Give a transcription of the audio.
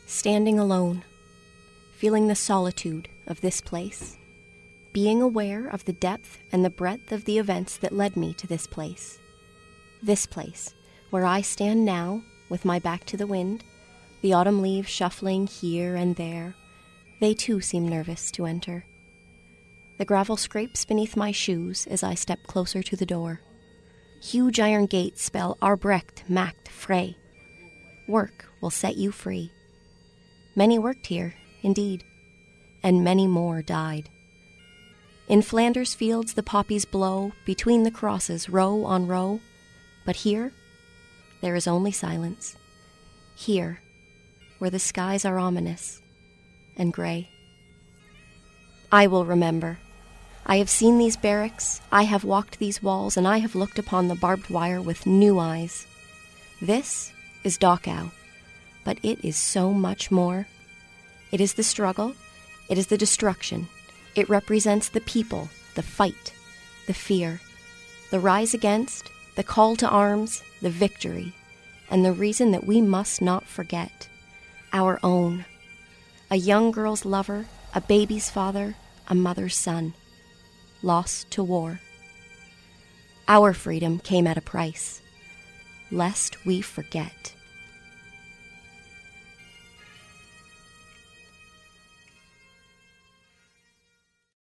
Standing alone, feeling the solitude of this place, being aware of the depth and the breadth of the events that led me to this place where I stand now with my back to the wind, the autumn leaves shuffling here and there. They too seem nervous to enter. The gravel scrapes beneath my shoes as I step closer to the door. Huge iron gates spell Arbrecht macht frei. Work will set you free. Many worked here, indeed, and many more died. In Flanders fields the poppies blow between the crosses, row on row. But here, there is only silence. Here, where the skies are ominous and gray. I will remember. I have seen these barracks, I have walked these walls, and I have looked upon the barbed wire with new eyes. This is Dachau, but it is so much more. It is the struggle, it is the destruction. It represents the people, the fight, the fear, the rise against, the call to arms, the victory, and the reason that we must not forget. Our own. A young girl's lover, a baby's father, a mother's son. Lost to war. Our freedom came at a price, lest we forget.